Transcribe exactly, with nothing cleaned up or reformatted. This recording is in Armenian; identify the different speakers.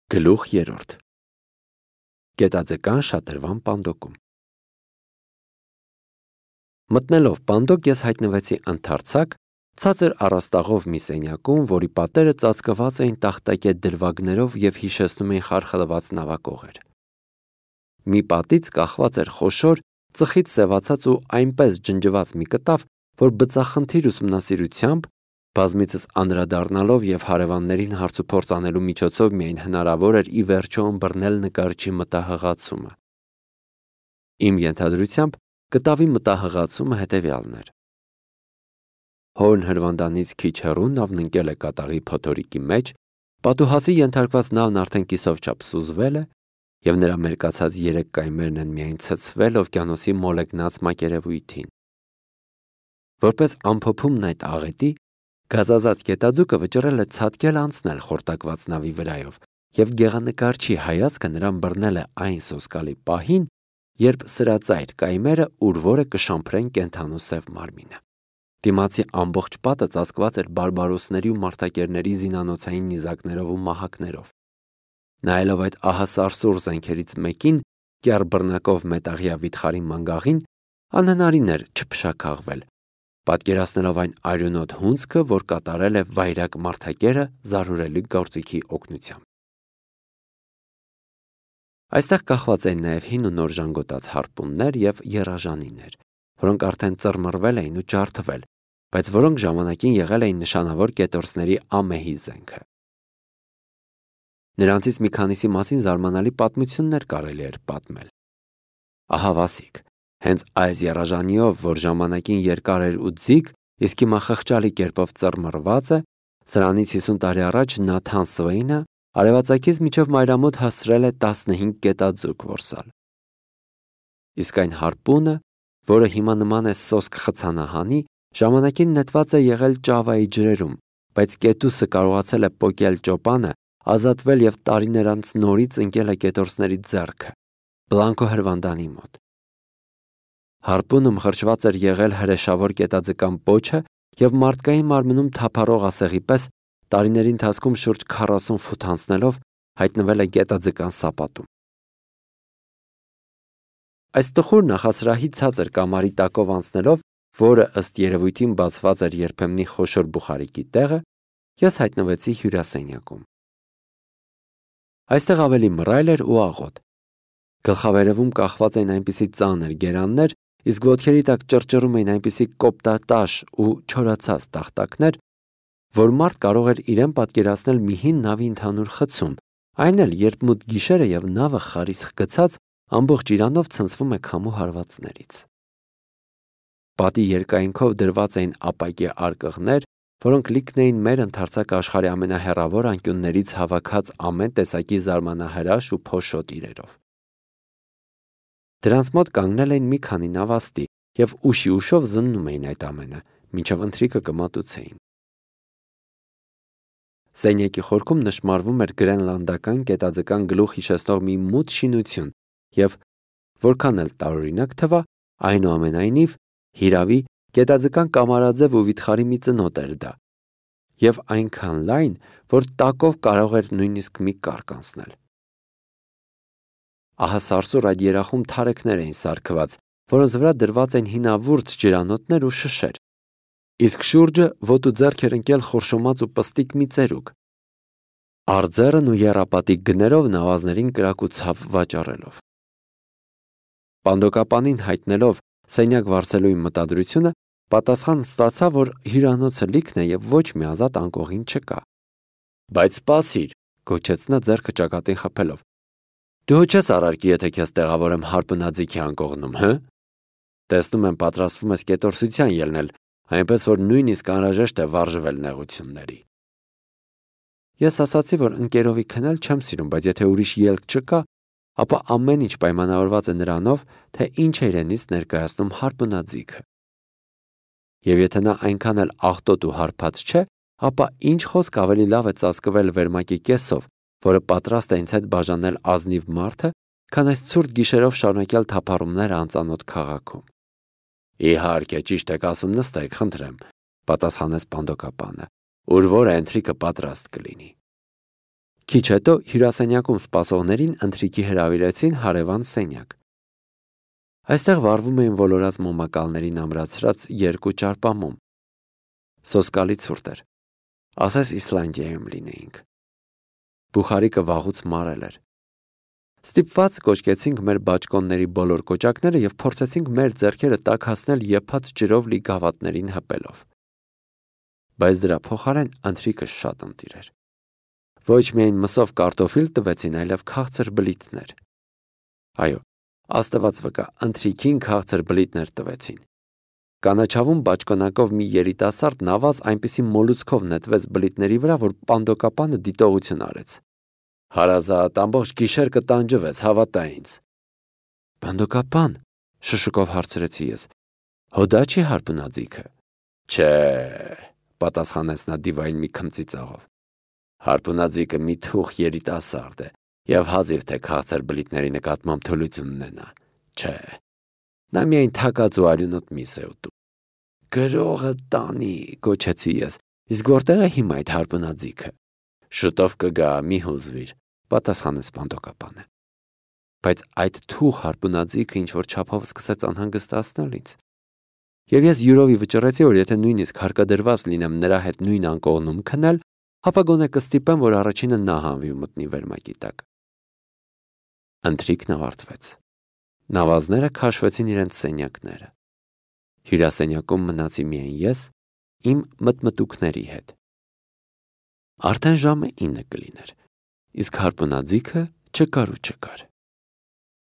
Speaker 1: Գլուխ երրորդ Գետաձկան շատրվան պանդոկում Մտնելով պանդոկ ես հայտնվեցի ընդարձակ, ցածր առաստաղով մի սենյակում, որի պատերը ծածկված էին տախտակետ դրվագներով և հիշեցնում էին խարխլված նավակողեր։ Մի պատից կախված էր խոշոր, ծխից սևացած ու այնպես ջնջված մի կտավ, որ բծախնդիր ուսումնասիրությամբ, բազմիցս անդրադառնալով և հարևաններին հարցուփորձ անելու միջոցով միայն հնարավոր էր ի վերջո ըմբռնել նկարչի մտահղացումը։ Իմ ենթադրությամբ կտավի մտահղացումը հետևյալն էր. Հորն հրվանդանից քիչ հեռու նավն ընկել է կատաղի փոթորիկի մեջ, պատուհասի ենթարկված նավն արդեն կիսով չափ սուզվել է, և նրա մերկացած երեք կայմերն են միայն ցցվել օվկիանոսի մոլեգնած մակերևույթին։ Որպես ամփոփումն այդ աղետի, գազազած գետաձուկը վճռել է ցատկել անցնել խորտակված նավի վրայով, և գեղանկարչի հայացքը նրան բռնել է այն սոսկալի պահին, երբ սրածայր կայմերը ուր-որ է կշամփրեն կենդանու սև մարմինը։ Դիմացի ամբողջ պատը ծածկված էր բարբարոսների ու մարդակերների զինանոցային նիզակներով ու մահակներով։ Նայելով այդ ահասարսուռ զենքերից մեկին, կեռ բռնակով մետաղյա վիթխարի մանգաղին, անհնարին էր չփշաքաղվել, պատկերացնելով այն արյունոտ հունձքը, որ կատարել է վայրագ մարդակերը զարհուրելի գործիքի օգնությամբ։ Այստեղ կախված էին նաև հին ու նոր ժանգոտած հարպուններ և եռաժանիներ, որոնք արդեն ծռմռվել էին ու ջարդվել, բայց որոնք ժամանակին եղել էին նշանավոր կետորսների ամեհի զենքը։ Նրանցից մի քանիսի մասին զարմանալի պատմություններ կարելի էր պատմել։ Ահա Վասիկ, հենց այս եռաժանիով, որ ժամանակին երկար էր ու ձիգ, իսկ հիմա խղճալի կերպով ծռմռված է, սրանից հիսուն տարի առաջ Նաթան Սվեյնը արևածագից մինչև մայրամոտ հասցրել է տասնհինգ գետաձուկ որսալ։ Իսկ այն հարպունը, որը հիմա նման է սոսկ խցանահանի, ժամանակին նետված է եղել Ճավայի ջրերում, բայց կետուսը կարողացել է պոկել ճոպանը, ազատվել և տարիներ անց նորից ընկել է կետորսների ձեռքը, Բլանկո հրվանդանի մոտ։ Հարպունը մխրճված էր եղել հրեշավոր գետաձկան պոչը և մարդկային մարմնում թափառող ասեղի պես տարիների ընթացքում շուրջ քառասուն ֆուտ անցնելով հայտնվել է գետաձկան սապատում։ Այս տխուր նախասրահի ցածր կամարի տակով անցնելով, որը ըստ երևույթին բացված էր երբեմնի խոշոր բուխարիկի տեղը, ես հայտնվեցի հյուրասենյակում։ Այստեղ ավելի մռայլ էր ու աղոտ։ Գլխավերևում կախված էին այնպիսի ծանր գերաններ, իսկ ոտքերի տակ ճռճռում էին այնպիսի կոպտատաշ ու չորացած տախտակներ, որ մարդ կարող էր իրեն պատկերացնել մի հին նավի ընդհանուր խցում, այն էլ երբ մութ գիշեր է և նավը խարիսխ գցած ամբողջ իրանով ցնցվում է քամու հարվածներից։ Պատի երկայնքով դրված էին ապակե արկղներ, որոնք լիքն էին մեր ընդարձակ աշխարհի ամենահեռավոր անկյուններից հավաքած ամեն տեսակի զարմանահրաշ ու փոշոտ իրերով։ Դրանց մոտ կանգնել էին մի քանի նավաստի և ուշի ուշով զննում էին այդ ամենը, մինչև ընթրիքը կմատուցեին։ Սենյակի խորքում նշմարվում էր գրենլանդական գետաձկան գլուխ հիշեցնող մի մութ շինություն և, որքան էլ տարօրինակ թվա, այնուամենայնիվ, հիրավի, գետաձկան կամարաձև ու վիթխարի մի ծնոտ էր դա, և այնքան լայն, որ տակով կարող էր նույնիսկ մի կառք անցնել։ Ահասարսուռ այդ երախում թարեքներ էին սարքված, որոնց վրա դրված էին հինավուրց ջրանոթներ ու շշեր, իսկ շուրջը ոտ ու ձեռք էր ընկել խորշոմած ու պստիկ մի ծերուկ, արձեռն ու եռապատիկ գներով նավազներին կրակ ու ցավ վաճառելով։ Պանդոկապանին հայտնելով սենյակ վարձելու իմ մտադրությունը, պատասխան ստացա, որ հյուրանոցը լիքն է և ոչ մի ազատ անկողին չկա։ Բայց սպասիր, գոչեց նա ձեռքը ճակատին խփելով, դու հո չես առարկի, եթե քեզ տեղավորեմ հարպնաձիգի անկողնում, հը՞։ Տեսնում եմ պատրաստվում ես կետորսության ելնել, այնպես որ նույնիսկ անհրաժեշտ է վարժվել նեղությունների։ Ես ասացի, որ ընկերովի քնել չեմ սիրում, բայց եթե ուրիշ ելք չկա, ապա ամեն ինչ պայմանավորված է նրանով, թե ինչ է իրենից ներկայացնում հարպնաձիգը։ Եվ եթե նա այնքան էլ աղտոտ ու հարբած չէ, ապա ինչ խոսք ավելի լավ է ծածկվել վերմակի կեսով, որը պատրաստ է ինձ հետ բաժանել ազնիվ մարդը, քան այս ցուրտ գիշերով շարունակյալ թափառումները անծանոթ քաղաքում։ Իհարկե, ճիշտ եք ասում, նստեք, խնդրեմ, պատասխանեց պանդոկապանը, ուր որ ընթրիքը պատրաստ կլինի։ Քիչ հետո հյուրասենյակում սպասողներին ընթրիքի հրավիրեցին հարևան սենյակ։ Այստեղ վառվում էին ոլորած մոմակալներին ամրացրած երկու ճարպամոմ։ Սոսկալի ցուրտ էր, ասես Իսլանդիայում լինեինք։ Բուխարիկը վաղուց մարել էր։ Ստիպված կոճկեցինք մեր բաճկոնների բոլոր կոճակները և փորձեցինք մեր ձեռքերը տաքացնել եփած ջրով լի գավաթներին հպելով։ Բայց դրա փոխարեն ընթրիքը շատ ընտիր էր։ Ոչ միայն մսով կարտոֆիլ տվեցին, այլև քաղցր բլիթներ։ Այո, աստված վկա, ընթրիքին քաղցր բլիթներ տվեցին։ Կանաչավուն բաճկոնակով մի երիտասարդ նավազ այնպիսի մոլուցքով նետվեց բլիթների վրա, որ պանդոկապանը դիտողություն արեց։ Հարազատ ամբողջ գիշեր կտանջվեց, հավատա ինձ։ Պանդոկապան, շշուկով հարցրեցի ես, հո դա չի հարբունաձիգը։ Չէ, պատասխանեց նա դիվային մի քմծի ծաղով։ Հարբունաձիգը մի թուխ երիտասարդ է և հազիվ թե քաղցր բլիթների նկատմամբ թուլություն ունենա։ Չէ, նա միայն թակած ու արյունոտ միս է ուտում։ Գրողը տանի, գոչեցի ես, իսկ որտեղ է հիմա այդ հարբունաձիգը։ Շուտով կգա, մի հուզվիր, պատասխանեց պանդոկապանը։ Բայց այդ թուխ հարբունաձիգը ինչ-որ չափով սկսեց անհանգստացնել ինձ։ Եվ ես յուրովի վճռեցի, որ եթե նույնիսկ հարկադրված լինեմ նրա հետ նույն անկողնում քնել, ապա գոնե կստիպեմ, որ առաջինը նա հանվի ու մտնի վերմակի տակ։ Ընթրիքն ավարտվեց։ Նավազները քաշվեցին իրենց սենյակները։ Հյուրասենյակում մնացի միայն ես, իմ մտմտուքների հետ։ Արդեն ժամը ինը կլիներ, իսկ հարբունաձիգը չկար ու չկար։